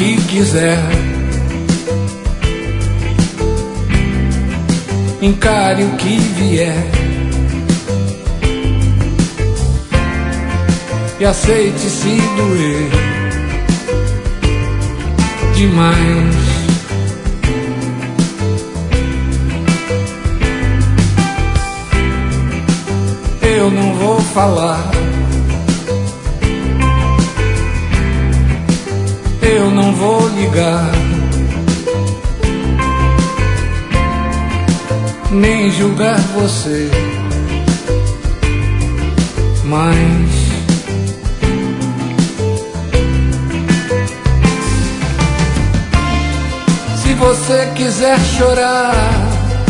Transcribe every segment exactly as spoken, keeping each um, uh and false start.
que quiser, encare o que vier e aceite se doer demais. Eu não vou falar, eu não vou ligar, nem julgar você, mas se você quiser chorar,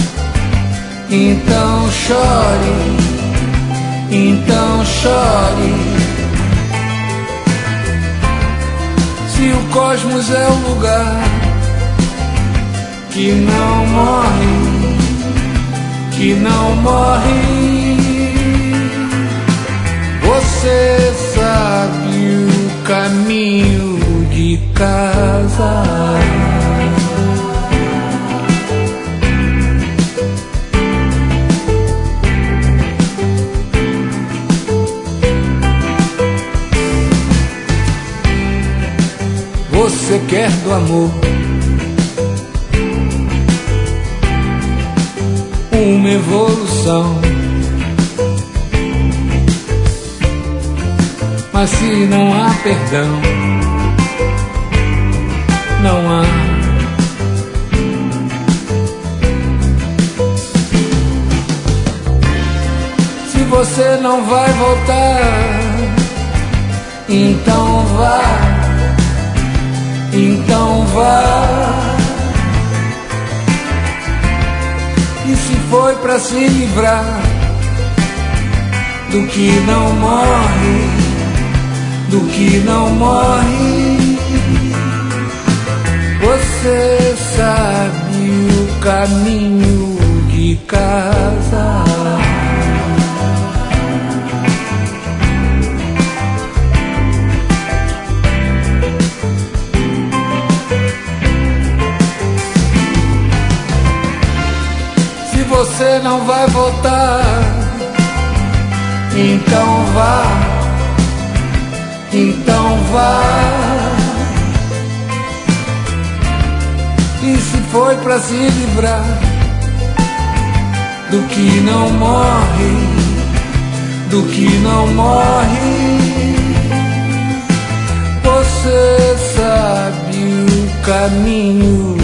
então chore, então chore. Se o cosmos é o lugar que não morre, que não morre, você sabe o caminho de casa. Você quer do amor uma evolução, mas se não há perdão, não há. Se você não vai voltar, então vá, então vá. E se foi pra se livrar do que não morre, do que não morre, você sabe o caminho de casa. Você não vai voltar, então vá, então vá. E se foi pra se livrar do que não morre, do que não morre, você sabe o caminho